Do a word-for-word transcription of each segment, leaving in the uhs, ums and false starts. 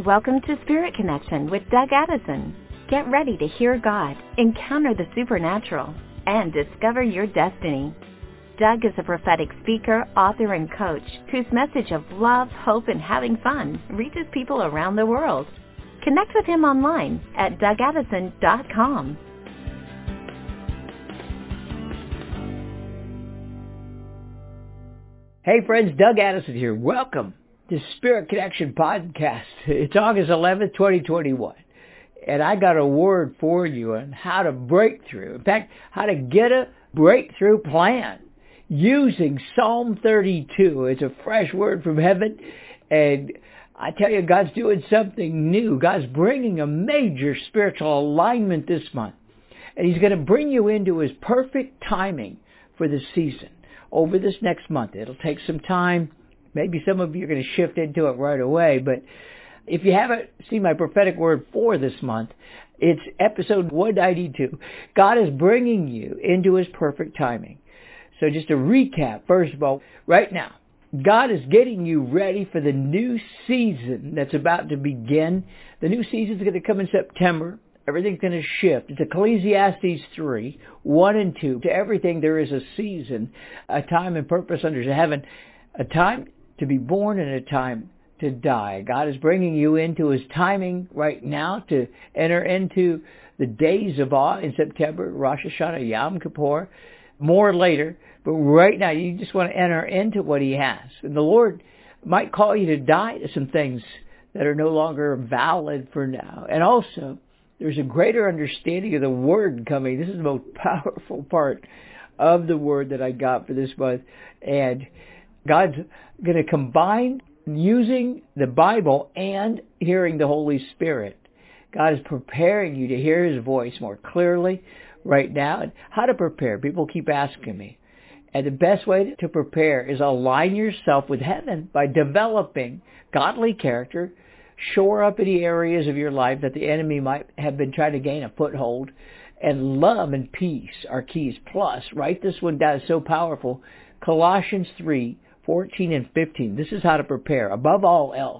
welcome to Spirit Connection with Doug Addison. Get ready to hear God, encounter the supernatural, and discover your destiny. Doug is a prophetic speaker, author, and coach whose message of love, hope, and having fun reaches people around the world. Connect with him online at doug addison dot com. Hey friends, Doug Addison here. Welcome to Spirit Connection Podcast. It's August eleventh, twenty twenty-one. And I got a word for you on how to break through. In fact, how to get a breakthrough plan using Psalm thirty-two. It's a fresh word from heaven. And I tell you, God's doing something new. God's bringing a major spiritual alignment this month. And He's going to bring you into His perfect timing for the season over this next month. It'll take some time. Maybe some of you are going to shift into it right away. But if you haven't seen my prophetic word for this month, it's episode one ninety-two. God is bringing you into His perfect timing. So just to recap, first of all, right now, God is getting you ready for the new season that's about to begin. The new season is going to come in September. Everything's going to shift. It's Ecclesiastes three, one and two. To everything there is a season, a time and purpose under heaven, a time to be born and a time to die. God is bringing you into His timing right now to enter into the days of awe in September, Rosh Hashanah, Yom Kippur, more later. But right now, you just want to enter into what He has. And the Lord might call you to die to some things that are no longer valid for now. And also, there's a greater understanding of the Word coming. This is the most powerful part of the Word that I got for this month. And God's going to combine using the Bible and hearing the Holy Spirit. God is preparing you to hear His voice more clearly right now. And how to prepare? People keep asking me. And the best way to prepare is align yourself with heaven by developing godly character, shore up any areas of your life that the enemy might have been trying to gain a foothold, and love and peace are keys. Plus, write this one down, it's so powerful, Colossians three, fourteen and fifteen. This is how to prepare. Above all else,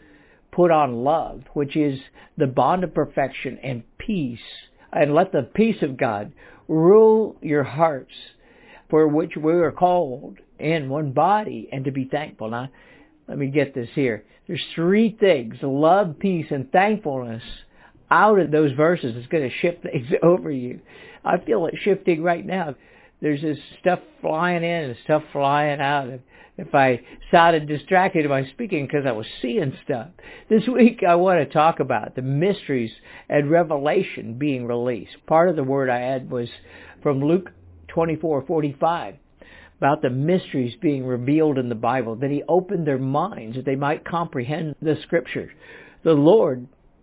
put on love, which is the bond of perfection, and peace. And let the peace of God rule your hearts, for which we are called in one body, and to be thankful. Now, let me get this here. There's three things, love, peace, and thankfulness. Out of those verses, it's going to shift things over you. I feel it shifting right now. There's this stuff flying in and stuff flying out. If I sounded distracted in my speaking because I was seeing stuff. This week I want to talk about the mysteries and revelation being released. Part of the word I had was from Luke twenty-four forty-five about the mysteries being revealed in the Bible. That He opened their minds that they might comprehend the Scriptures. The Lord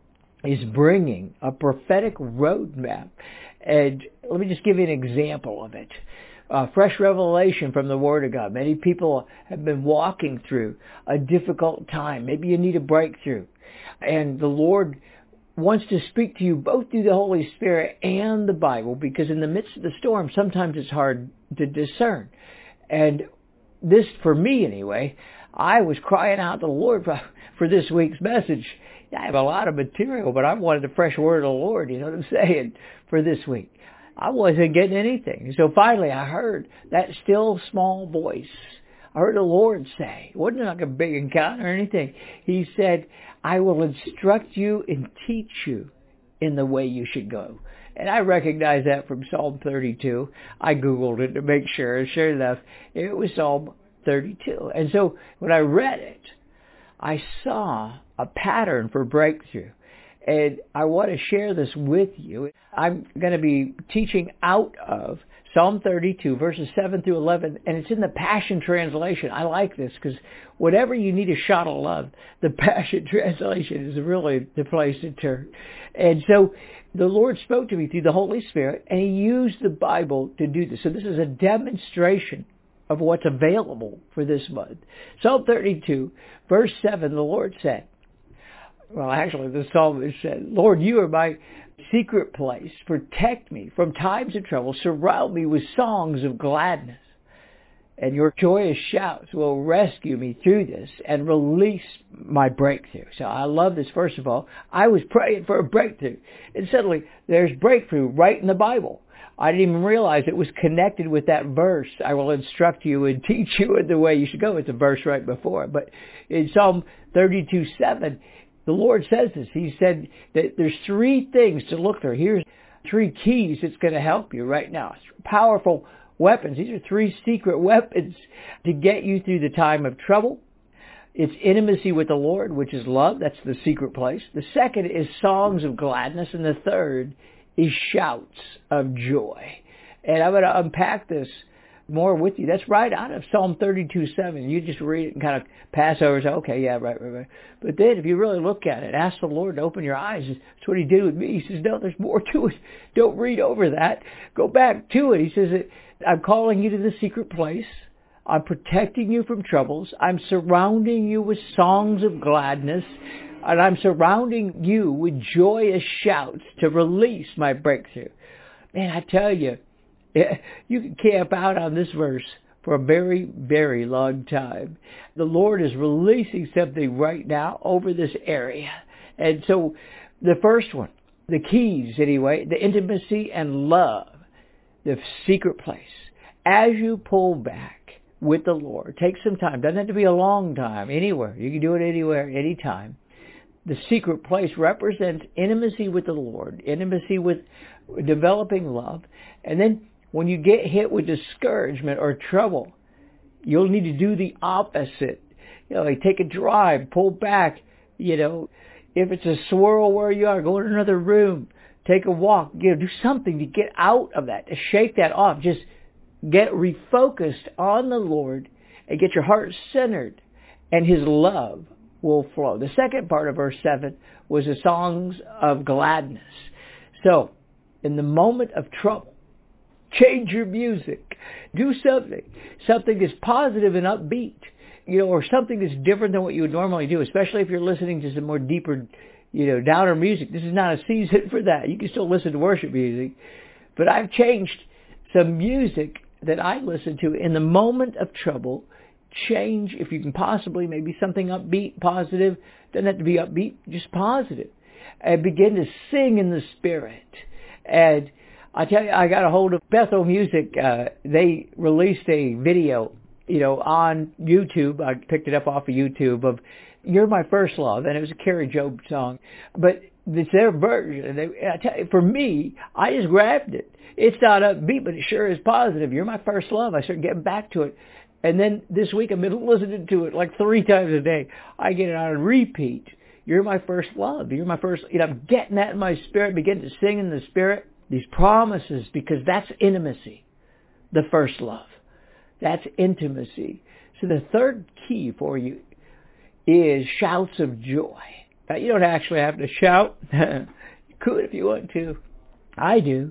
is bringing a prophetic roadmap. And let me just give you an example of it. Uh, fresh revelation from the Word of God. Many people have been walking through a difficult time. Maybe you need a breakthrough. And the Lord wants to speak to you both through the Holy Spirit and the Bible, because in the midst of the storm, sometimes it's hard to discern. And this, for me anyway, I was crying out to the Lord for, for this week's message. I have a lot of material, but I wanted the fresh word of the Lord, you know what I'm saying, for this week. I wasn't getting anything. So finally I heard that still small voice. I heard the Lord say, it wasn't like a big encounter or anything. He said, I will instruct you and teach you in the way you should go. And I recognize that from Psalm thirty-two. I Googled it to make sure. And sure enough, it was Psalm thirty-two. And so when I read it, I saw a pattern for breakthrough. And I want to share this with you. I'm going to be teaching out of Psalm thirty-two, verses seven through eleven, and it's in the Passion Translation. I like this because whenever you need a shot of love, the Passion Translation is really the place to turn. And so the Lord spoke to me through the Holy Spirit, and He used the Bible to do this. So this is a demonstration of what's available for this month. Psalm thirty-two, verse seven, the Lord said, well, actually, the psalmist said, Lord, you are my secret place. Protect me from times of trouble. Surround me with songs of gladness. And your joyous shouts will rescue me through this and release my breakthrough. So I love this. First of all, I was praying for a breakthrough. And suddenly there's breakthrough right in the Bible. I didn't even realize it was connected with that verse. I will instruct you and teach you in the way you should go. It's a verse right before. But in Psalm thirty-two seven, the Lord says this. He said that there's three things to look for. Here's three keys that's going to help you right now. It's powerful weapons. These are three secret weapons to get you through the time of trouble. It's intimacy with the Lord, which is love. That's the secret place. The second is songs of gladness. And the third is shouts of joy. And I'm going to unpack this more with you. That's right out of Psalm thirty-two seven. You just read it and kind of pass over and say, okay, yeah, right, right, right. But then if you really look at it, ask the Lord to open your eyes. That's what he did with me. He says, no, there's more to it. Don't read over that. Go back to it. He says, I'm calling you to the secret place. I'm protecting you from troubles. I'm surrounding you with songs of gladness. And I'm surrounding you with joyous shouts to release my breakthrough. Man, I tell you, you can camp out on this verse for a very, very long time. The Lord is releasing something right now over this area. And so the first one, the keys anyway, the intimacy and love, the secret place. As you pull back with the Lord, take some time. Doesn't have to be a long time, anywhere. You can do it anywhere, anytime. The secret place represents intimacy with the Lord, intimacy with developing love. And then when you get hit with discouragement or trouble, you'll need to do the opposite. You know, like take a drive, pull back. You know, if it's a swirl where you are, go in another room, take a walk. You know, do something to get out of that, to shake that off. Just get refocused on the Lord and get your heart centered, and his love will flow. The second part of verse seven was the songs of gladness. So, in the moment of trouble, change your music. Do something. Something that's positive and upbeat. You know, or something that's different than what you would normally do, especially if you're listening to some more deeper, you know, downer music. This is not a season for that. You can still listen to worship music. But I've changed some music that I listen to in the moment of trouble. Change, if you can possibly, maybe something upbeat, positive. Doesn't have to be upbeat, just positive. And begin to sing in the Spirit. And I tell you, I got a hold of Bethel Music. Uh, they released a video, you know, on YouTube. I picked it up off of YouTube of "You're My First Love," and it was a Carrie Job song. But it's their version. And they, I tell you, for me, I just grabbed it. It's not upbeat, but it sure is positive. "You're my first love." I started getting back to it. And then this week I've been listening to it like three times a day. I get it on repeat. "You're my first love. You're my first," you know, I'm getting that in my spirit, begin to sing in the Spirit. These promises, because that's intimacy. The first love. That's intimacy. So the third key for you is shouts of joy. Now, you don't actually have to shout. You could if you want to. I do.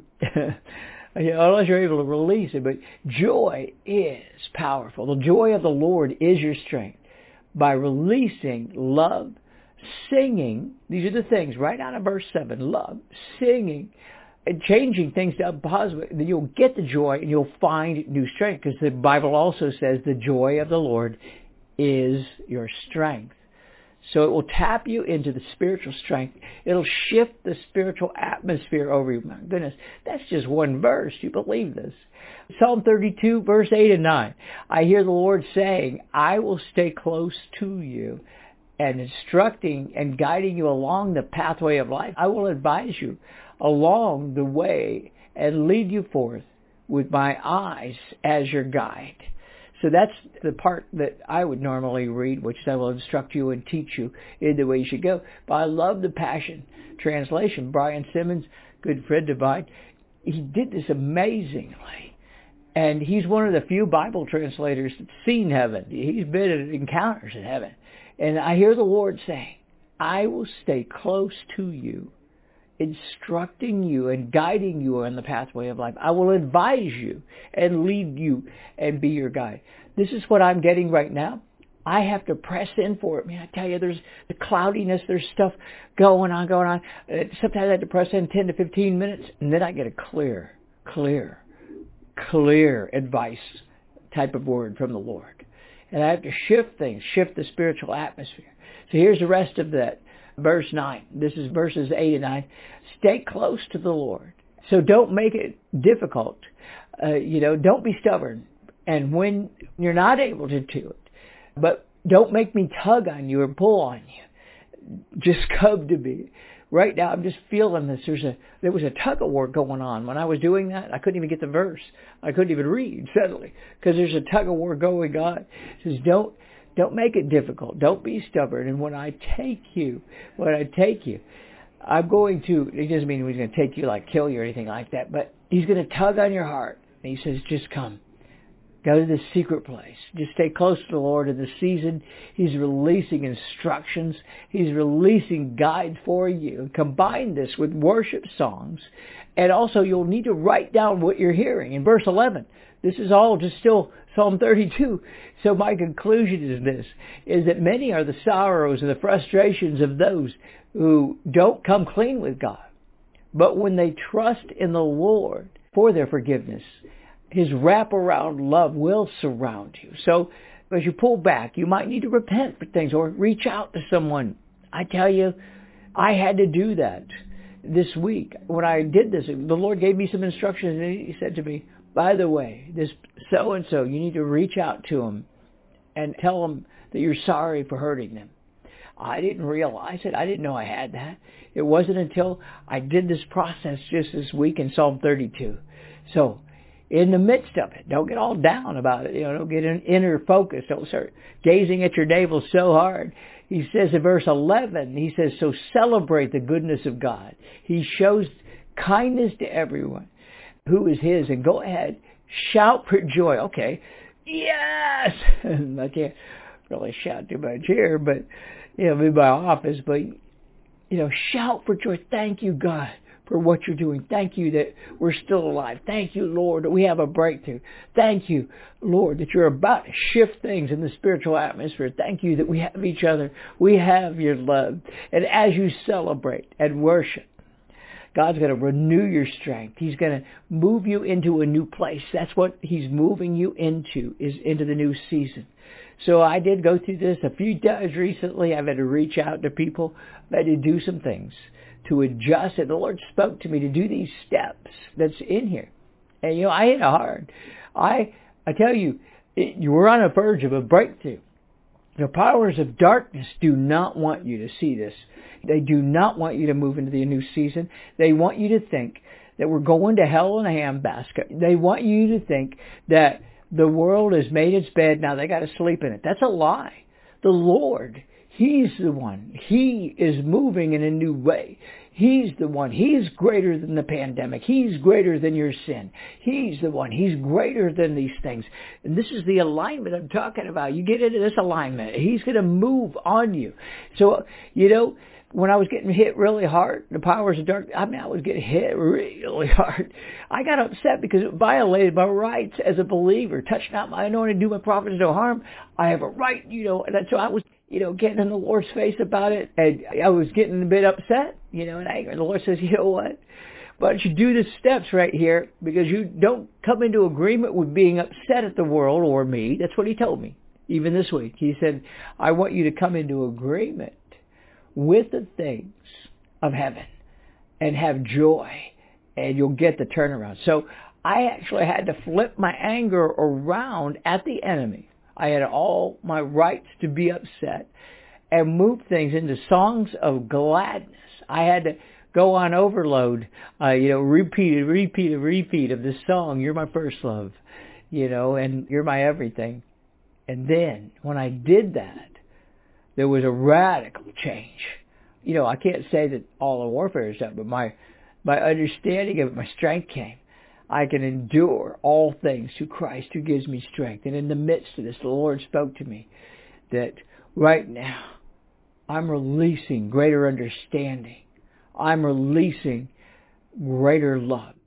You know, unless you're able to release it. But joy is powerful. The joy of the Lord is your strength. By releasing love, singing, these are the things right out of verse seven, love, singing, and changing things to positive, then you'll get the joy and you'll find new strength. Because the Bible also says the joy of the Lord is your strength. So it will tap you into the spiritual strength. It'll shift the spiritual atmosphere over you. My goodness, that's just one verse. You believe this? Psalm thirty-two, verse eight and nine. I hear the Lord saying, I will stay close to you and instructing and guiding you along the pathway of life. I will advise you along the way and lead you forth with my eyes as your guide. So that's the part that I would normally read, which I will instruct you and teach you in the way you should go. But I love the Passion Translation. Brian Simmons, good friend of mine, he did this amazingly. And he's one of the few Bible translators that's seen heaven. He's been at encounters in heaven. And I hear the Lord saying, I will stay close to you, instructing you and guiding you on the pathway of life. I will advise you and lead you and be your guide. This is what I'm getting right now. I have to press in for it. Man, I tell you, there's the cloudiness, there's stuff going on, going on. Sometimes I have to press in ten to fifteen minutes, and then I get a clear, clear, clear advice type of word from the Lord. And I have to shift things, shift the spiritual atmosphere. So here's the rest of that. Verse nine. This is verses eight and nine. Stay close to the Lord. So don't make it difficult. Uh, you know, don't be stubborn. And when you're not able to do it, but don't make me tug on you or pull on you. Just come to me. Right now, I'm just feeling this. There's a there was a tug of war going on when I was doing that. I couldn't even get the verse. I couldn't even read suddenly because there's a tug of war going on. It says, don't don't make it difficult. Don't be stubborn. And when I take you, when I take you, I'm going to. It doesn't mean he's going to take you like kill you or anything like that. But he's going to tug on your heart. And he says, just come. Go to the secret place. Just stay close to the Lord in the season. He's releasing instructions. He's releasing guides for you. Combine this with worship songs. And also you'll need to write down what you're hearing. In verse eleven, this is all just still Psalm thirty-two. So my conclusion is this, is that many are the sorrows and the frustrations of those who don't come clean with God. But when they trust in the Lord for their forgiveness, His wraparound love will surround you. So as you pull back, you might need to repent for things or reach out to someone. I tell you, I had to do that this week. When I did this, the Lord gave me some instructions and He said to me, by the way, this so-and-so, you need to reach out to them and tell them that you're sorry for hurting them. I didn't realize it. I didn't know I had that. It wasn't until I did this process just this week in Psalm thirty-two. So, in the midst of it, don't get all down about it. You know, don't get an inner focus. Don't start gazing at your navel so hard. He says in verse eleven, he says, so celebrate the goodness of God. He shows kindness to everyone who is His. And go ahead, shout for joy. Okay, yes! I can't really shout too much here, but, you know, in my office, but, you know, shout for joy. Thank you, God, for what you're doing. Thank you that we're still alive. Thank you, Lord, that we have a breakthrough. Thank you, Lord, that you're about to shift things in the spiritual atmosphere. Thank you that we have each other. We have your love. And as you celebrate and worship, God's going to renew your strength. He's going to move you into a new place. That's what He's moving you into, is into the new season. So I did go through this a few times recently. I've had to reach out to people. I've had to do some things to adjust it. The Lord spoke to me to do these steps that's in here. And, you know, I hit it hard. I I tell you, it, you were on a verge of a breakthrough. The powers of darkness do not want you to see this. They do not want you to move into the new season. They want you to think that we're going to hell in a handbasket. They want you to think that the world has made its bed, now they got to sleep in it. That's a lie. The Lord, He's the one. He is moving in a new way. He's the one. He's greater than the pandemic. He's greater than your sin. He's the one. He's greater than these things. And this is the alignment I'm talking about. You get into this alignment, He's going to move on you. So, you know, when I was getting hit really hard, the powers of darkness, I mean, I was getting hit really hard. I got upset because it violated my rights as a believer. Touch not my anointed, do my prophets no harm. I have a right, you know, and so I was, you know, getting in the Lord's face about it, and I was getting a bit upset, you know, and angry. And the Lord says, you know what? Why don't you do the steps right here, because you don't come into agreement with being upset at the world or me. That's what He told me, even this week. He said, I want you to come into agreement with the things of heaven and have joy, and you'll get the turnaround. So I actually had to flip my anger around at the enemy. I had all my rights to be upset and move things into songs of gladness. I had to go on overload, uh, you know, repeat and repeat and repeat of this song, You're My First Love, you know, and You're My Everything. And then when I did that, there was a radical change. You know, I can't say that all the warfare is done, but my, my understanding of it, my strength came. I can endure all things through Christ who gives me strength. And in the midst of this, the Lord spoke to me that right now I'm releasing greater understanding. I'm releasing greater love.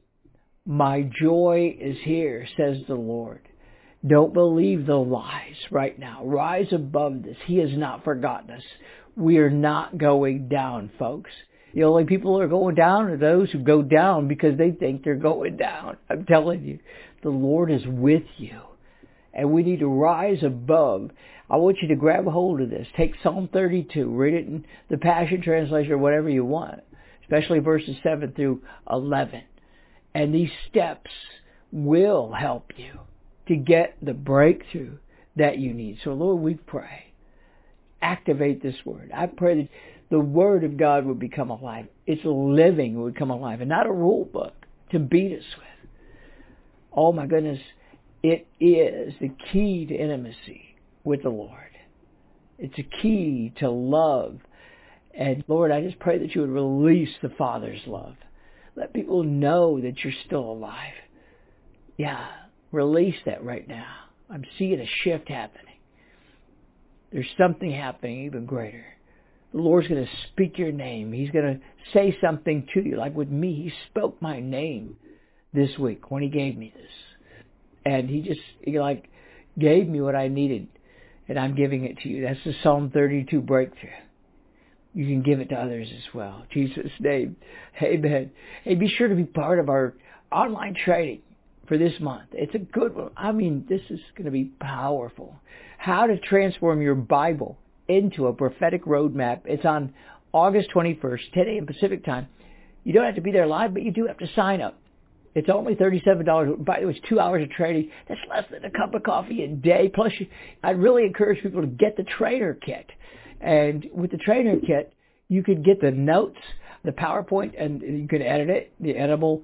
My joy is here, says the Lord. Don't believe the lies right now. Rise above this. He has not forgotten us. We are not going down, folks. The only people who are going down are those who go down because they think they're going down. I'm telling you, the Lord is with you. And we need to rise above. I want you to grab a hold of this. Take Psalm thirty-two. Read it in the Passion Translation or whatever you want, especially verses seven through eleven. And these steps will help you to get the breakthrough that you need. So, Lord, we pray. Activate this word. I pray that the Word of God would become alive. It's living, it would come alive, and not a rule book to beat us with. Oh, my goodness. It is the key to intimacy with the Lord. It's a key to love. And Lord, I just pray that you would release the Father's love. Let people know that you're still alive. Yeah, release that right now. I'm seeing a shift happening. There's something happening even greater. The Lord's going to speak your name. He's going to say something to you. Like with me, He spoke my name this week when He gave me this. And He just, He like gave me what I needed. And I'm giving it to you. That's the Psalm thirty-two breakthrough. You can give it to others as well. In Jesus' name. Amen. Hey, be sure to be part of our online training for this month. It's a good one. I mean, this is going to be powerful. How to transform your Bible into a prophetic roadmap. It's on August twenty-first, ten a.m. Pacific time. You don't have to be there live, but you do have to sign up. It's only thirty-seven dollars. By the way, it's two hours of training. That's less than a cup of coffee a day. Plus, you, I'd really encourage people to get the trainer kit. And with the trainer kit, you could get the notes, the PowerPoint, and you can edit it, the editable,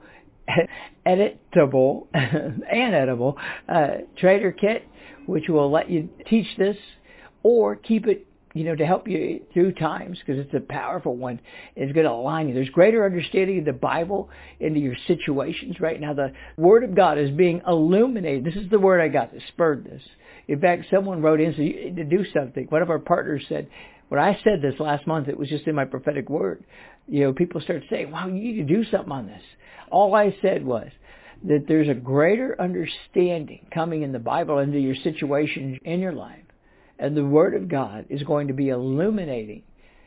editable, and editable uh, trainer kit, which will let you teach this or keep it, you know, to help you through times, because it's a powerful one. It's going to align you. There's greater understanding of the Bible into your situations right now. The Word of God is being illuminated. This is the word I got that spurred this. In fact, someone wrote in, so you need to do something. One of our partners said, when I said this last month, it was just in my prophetic word. You know, people start saying, wow, you need to do something on this. All I said was that there's a greater understanding coming in the Bible into your situation in your life. And the Word of God is going to be illuminating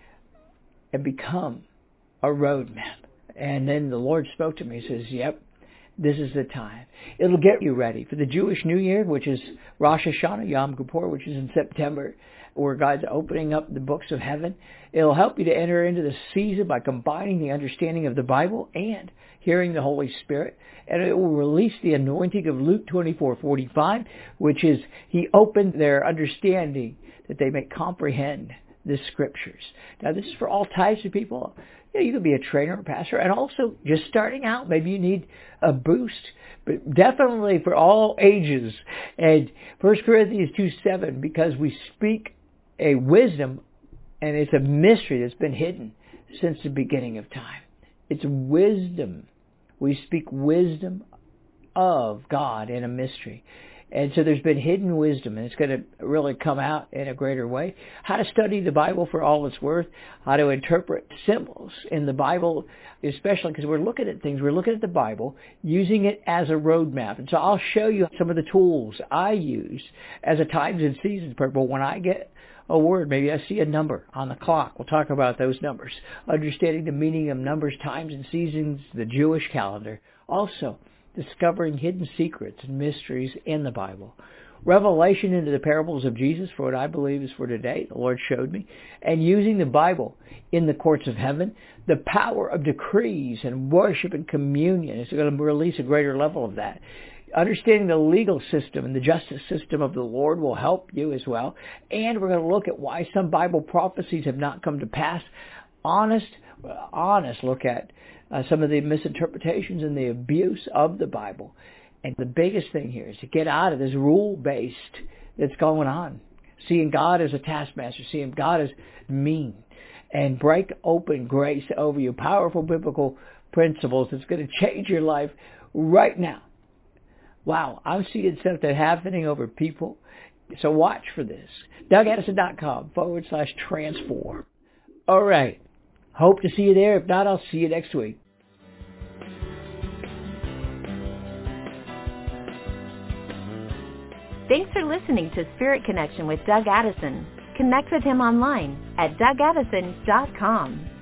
and become a roadmap. And then the Lord spoke to me. He says, yep, this is the time. It'll get you ready for the Jewish New Year, which is Rosh Hashanah, Yom Kippur, which is in September, where God's opening up the books of heaven. It'll help you to enter into the season by combining the understanding of the Bible and hearing the Holy Spirit. And it will release the anointing of Luke twenty-four forty-five, which is He opened their understanding that they may comprehend the Scriptures. Now, this is for all types of people. You know, you could be a trainer or pastor, and also just starting out. Maybe you need a boost, but definitely for all ages. And First Corinthians two seven, because we speak a wisdom, and it's a mystery that's been hidden since the beginning of time. It's wisdom. We speak wisdom of God in a mystery. And so there's been hidden wisdom, and it's going to really come out in a greater way. How to study the Bible for all it's worth, how to interpret symbols in the Bible, especially because we're looking at things, we're looking at the Bible, using it as a roadmap. And so I'll show you some of the tools I use as a times and seasons purpose. When I get a word, maybe I see a number on the clock. We'll talk about those numbers. Understanding the meaning of numbers, times, and seasons, the Jewish calendar. Also, discovering hidden secrets and mysteries in the Bible. Revelation into the parables of Jesus for what I believe is for today. The Lord showed me. And using the Bible in the courts of heaven. The power of decrees and worship and communion is going to release a greater level of that. Understanding the legal system and the justice system of the Lord will help you as well. And we're going to look at why some Bible prophecies have not come to pass. Honest, honest look at uh, some of the misinterpretations and the abuse of the Bible. And the biggest thing here is to get out of this rule-based that's going on. Seeing God as a taskmaster, seeing God as mean. And break open grace over you. Powerful biblical principles that's going to change your life right now. Wow, I'm seeing something happening over people. So watch for this. DougAddison.com forward slash transform. All right. Hope to see you there. If not, I'll see you next week. Thanks for listening to Spirit Connection with Doug Addison. Connect with him online at Doug Addison dot com.